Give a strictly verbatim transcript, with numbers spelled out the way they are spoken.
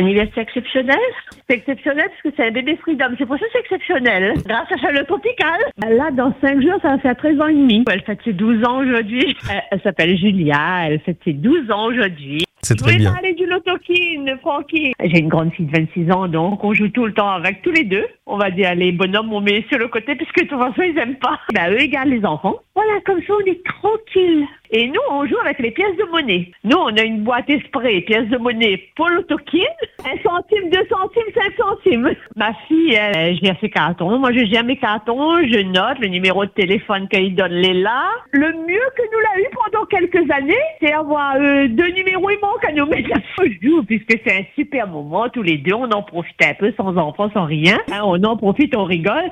Anniversaire exceptionnel. C'est exceptionnel parce que c'est un bébé Freedom. C'est pour ça que c'est exceptionnel. Grâce à Chaleur Tropicale. Là, dans cinq jours, ça va faire treize ans et demi. Elle fête ses douze ans aujourd'hui. Elle, elle s'appelle Julia. Elle fête ses douze ans aujourd'hui. C'est très Je bien. voulais parler du Lotokin, Francky. J'ai une grande fille de vingt-six ans, donc on joue tout le temps avec tous les deux. On va dire les bonhommes, on met sur le côté puisque de toute façon, ils aiment pas. Ben, eux, ils gardent les enfants. Voilà, comme ça, on est tranquille. Et nous, on joue avec les pièces de monnaie. Nous, on a une boîte esprit, pièces de monnaie pour l'autokin. Un centime, deux centimes, cinq centimes. Ma fille, elle, je gère ses cartons. Moi, je gère mes cartons. Je note le numéro de téléphone qu'il donne les là. Le mieux que nous l'a eu pendant quelques années, c'est avoir euh, deux numéros et manque à nous mettre la joue, puisque c'est un super moment. Tous les deux, on en profite un peu sans enfants, sans rien. Hein, on en profite, on rigole.